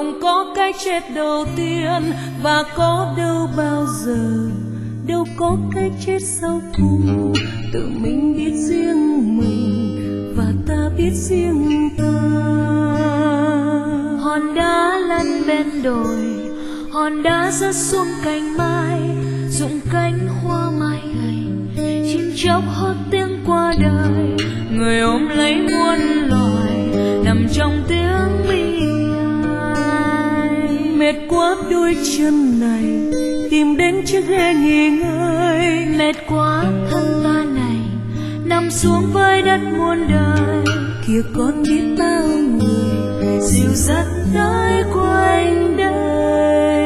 không có cái chết đầu tiên và có đâu bao giờ, đâu có cái chết sau cùng. Tự mình biết riêng mình và ta biết riêng ta. Hòn đá lăn bên đồi, hòn đá rớt xuống cành mai, rụng cánh hoa mai gầy, chim chóc hót tiếng qua đời. Người ôm lấy muôn loài nằm trong tiếng bi ai. Mệt quá đôi chân này tìm đến chiếc ghế nghỉ ngơi. Mệt quá thân ta này nằm xuống với đất muôn đời. Kìa con biết bao người dìu dắt tới quanh đây.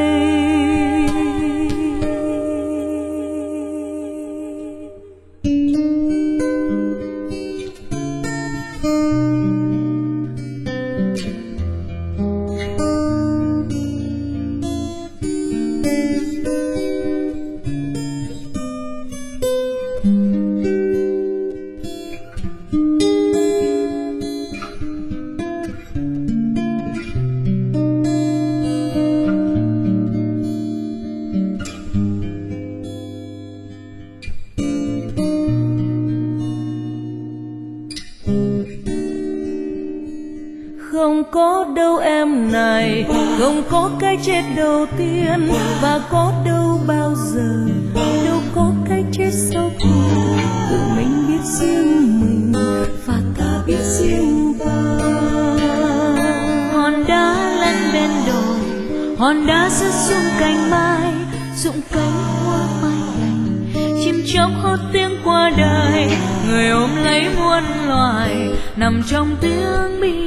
Không có đâu em này, không có cái chết đầu tiên và có đâu bao giờ, đâu có cái chết sau cùng. Tự mình biết riêng mình và ta biết riêng ta. Hòn đá lăn bên đồi, hòn đá rớt xuống cành mai, rụng cánh hoa mai gầy, chim chóc hót tiếng qua đời. Người ôm lấy muôn loài nằm trong tiếng bi.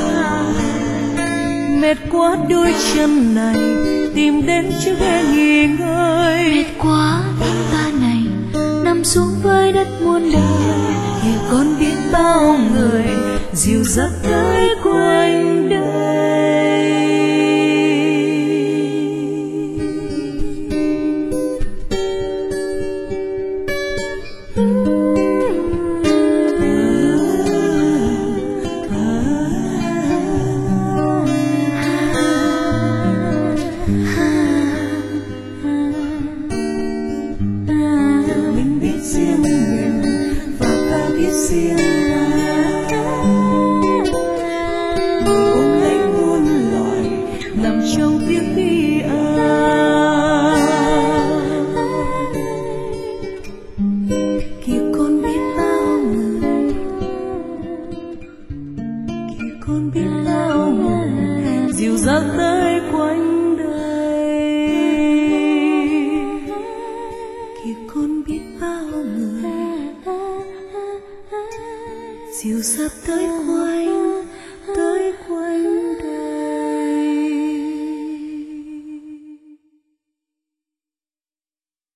Mệt quá đôi chân này tìm đến chiếc ghế nghỉ ngơi. Mệt quá thân ta này nằm xuống với đất muôn đời. Kìa con biết bao người dìu dắt tới quanh đây. Ôm lấy muôn loài nằm trong tiếng bi ai. Kìa con biết bao người, kìa con biết bao người dìu dắt tới quanh đây. Kìa con biết bao người dìu dắt tới quanh